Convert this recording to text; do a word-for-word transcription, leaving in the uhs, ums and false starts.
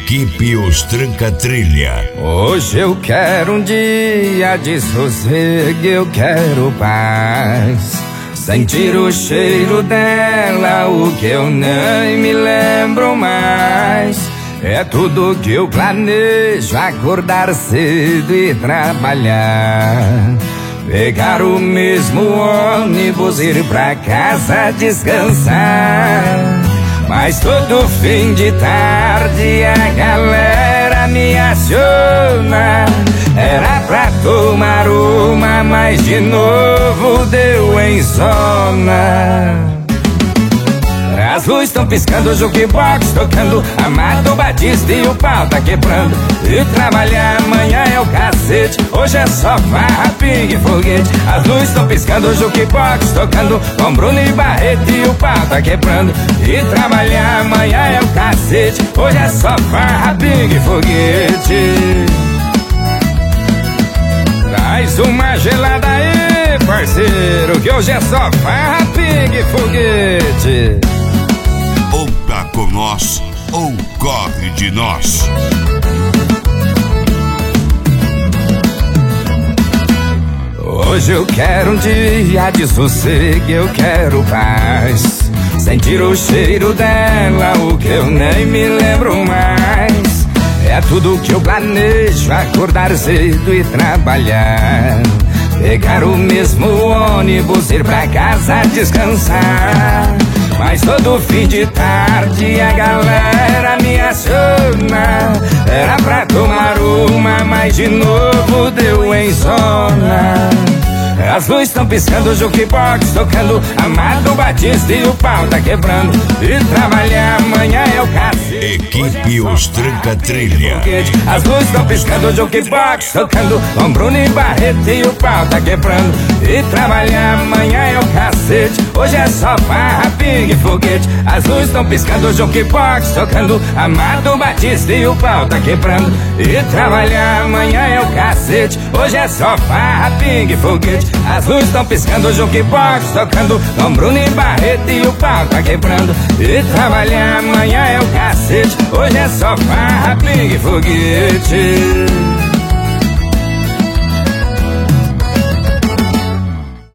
Equipe Os Tranca-Trilha. Hoje eu quero um dia de sossego, eu quero paz. Sentir o cheiro dela, o que eu nem me lembro mais. É tudo que eu planejo, acordar cedo e trabalhar. Pegar o mesmo ônibus, ir pra casa descansar. Mas todo fim de tarde a galera me aciona. Era pra tomar uma, mas de novo deu em zona. As luzes estão piscando, o jukebox tocando, Amado Batista e o pau tá quebrando. E trabalhar amanhã é o cacete, hoje é só farra, pingue e foguete. As luzes estão piscando, o jukebox tocando, com Bruno e Barreto e o pau tá quebrando. E trabalhar amanhã é o cacete, hoje é só farra, pingue e foguete. Traz uma gelada aí, parceiro, que hoje é só farra, pingue e foguete. Ou tá com nós, ou corre de nós. Hoje eu quero um dia de sossego, eu quero paz. Sentir o cheiro dela, o que eu nem me lembro mais. É tudo que eu planejo, acordar cedo e trabalhar. Pegar o mesmo ônibus, ir pra casa descansar. Mas todo fim de tarde a galera me aciona. Era pra tomar uma, mas de novo deu em zona. As luzes estão piscando, o jukebox tocando, Amado Batista e o pau tá quebrando. E trabalhar amanhã é o cacete. Equipe Os Tranca-Trilha. As luzes estão piscando, o jukebox tocando, com Bruno e Barreto e o pau tá quebrando. E trabalhar amanhã é o cacete, hoje é só farra, pingue e foguete. As luzes estão piscando, o jukebox tocando, Amado Batista e o pau tá quebrando. E trabalhar amanhã é o cacete, hoje é só farra, pingue e foguete. As luzes estão piscando, o jukebox tocando, com Bruno e Barreto e o pau tá quebrando. E trabalhar amanhã é o cacete, hoje é só farra, pingue e foguete.